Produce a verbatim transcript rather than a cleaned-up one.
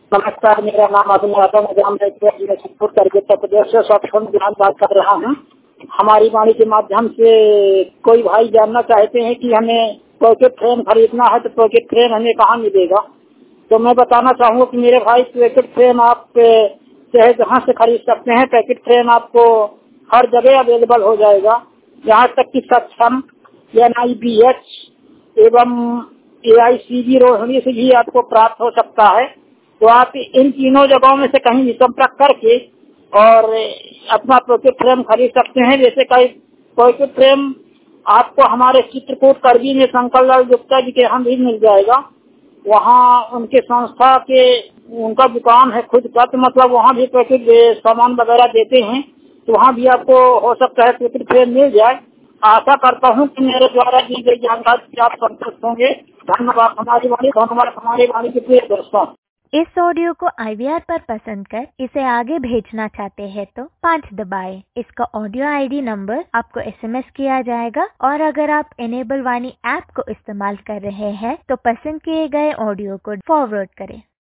नमस्कार, मेरा नाम अभिनव मैं करके उत्तर प्रदेश से सक्षम ज्ञान बात कर रहा हूँ। हमारी वाणी के माध्यम से कोई भाई जानना चाहते हैं कि हमें पॉकेट फ्रेम खरीदना है तो पॉकेट फ्रेम हमें कहाँ मिलेगा। तो मैं बताना चाहूँगा कि मेरे भाई पॉकेट फ्रेम आप चाहे जहाँ से खरीद सकते हैं। पैकेट फ्रेम आपको हर जगह अवेलेबल हो जाएगा, यहाँ तक कि सक्षम, एन आई बी एच एवं ए आई सी बी रोहिणी से भी आपको प्राप्त हो सकता है। तो आप इन तीनों जगहों में से कहीं भी संपर्क करके और अपना पॉकेट फ्रेम खरीद सकते हैं। जैसे कई पॉकेट फ्रेम आपको हमारे चित्रकूट करबी में शंकर लाल गुप्ता जी के यहाँ भी मिल जाएगा। वहाँ उनके संस्था के उनका दुकान है खुद का, तो मतलब वहाँ भी पैकेट सामान वगैरह देते हैं। तो वहाँ भी आपको हो सकता है पॉकेट फ्रेम मिल जाए। आशा करता हूँ कि मेरे द्वारा दी गई जानकारी से आप संतुष्ट होंगे। धन्यवाद हमारी वाणी धन्यवाद हमारे वाणी के प्रिय दोस्तों। इस ऑडियो को आई वी आर पर पसंद कर इसे आगे भेजना चाहते हैं तो पाँच दबाएं। इसका ऑडियो आई डी नंबर आपको एस एम एस किया जाएगा और अगर आप इनेबल वाणी ऐप को इस्तेमाल कर रहे हैं तो पसंद किए गए ऑडियो को फॉरवर्ड करें।